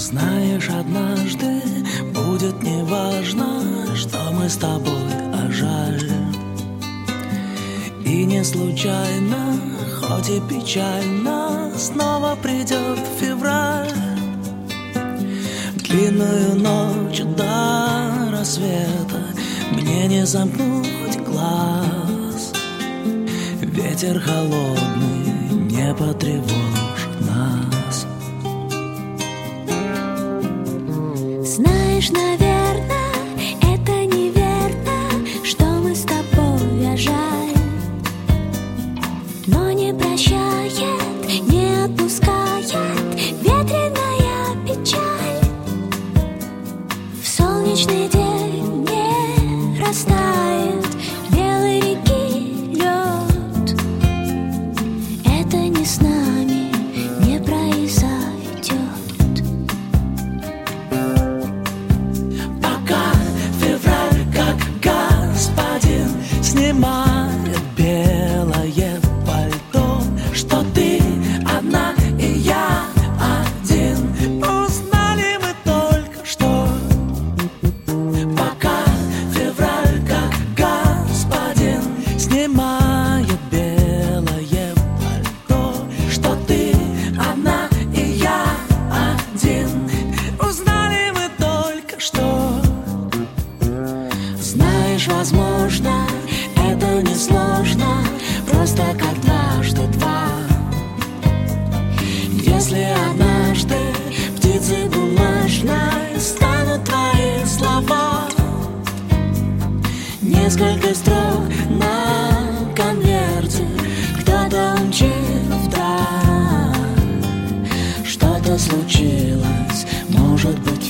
Знаешь, однажды будет неважно, что мы с тобой, а жаль. И не случайно, хоть и печально, снова придет февраль. Длинную ночь до рассвета мне не замкнуть глаз. Ветер холодный не потревожит нас. Знаешь, наверное, это неверно, что мы с тобой, а жаль. Но не прощает, не отпускает ветреная печаль. В солнечный день не растает белой реки лед. Это не с нами не произойдет. Пока февраль, как господин, снимает белое пальто, что ты одна и я один. Узнали мы только что. Пока февраль, как господин, снимает белое пальто, что ты одна и я один. Узнали мы только что. Знаешь, возможно, это несложно, просто как дважды два. Если однажды птицей бумажной станут твои слова, несколько строк на конверте кто-то умчит вдаль. Что-то случилось, может быть,